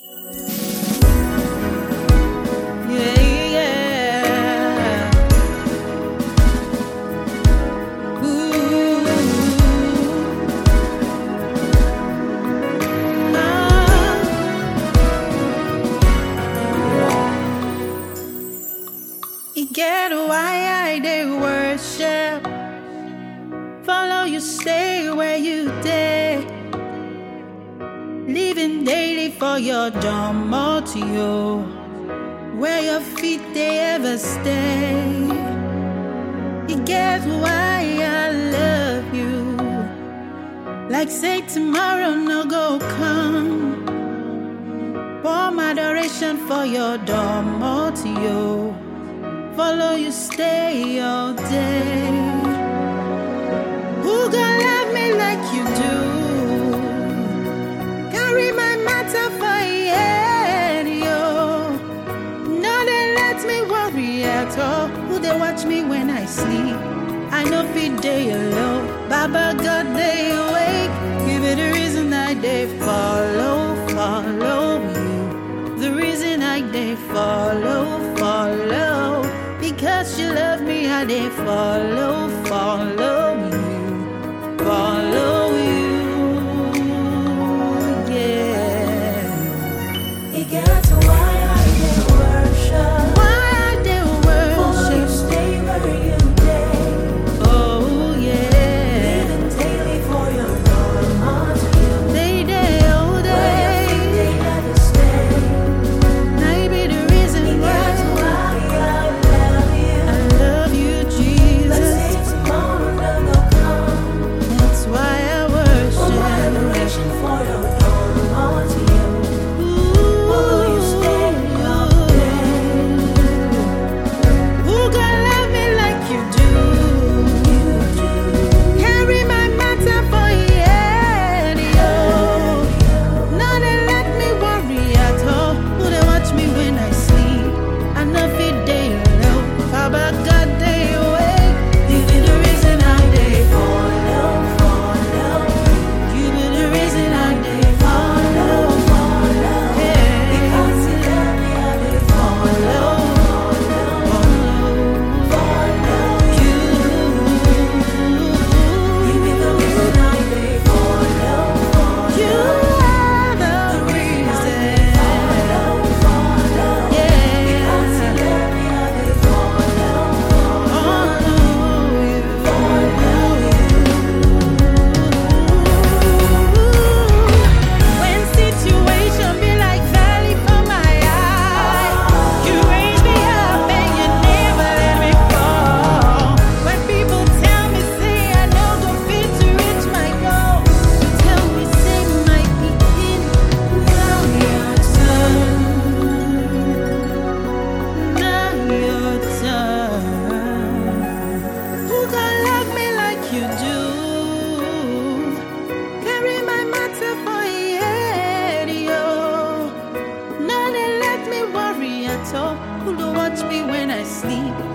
Get why I dey worship. Follow you, stay where you day. Living daily for your domotio, where your feet they ever stay. You get why I love you. Like say tomorrow no go come. Warm adoration for your domotio. Follow you, stay all day. Who gonna love me like you do? Carry my matter for head, yo. No, they let me worry at all. Who they watch me when I sleep? I know fit day alone. Baba God they awake. Give it the reason I they follow you. The reason I they follow. Because you love me, I did follow you, yeah. It gets why I did worship. Follow you, stay where you day. Oh yeah. Living daily for your domotio. Day, oh day. Where they never stay. I be the reason It why. gets why who don't watch me when I sleep?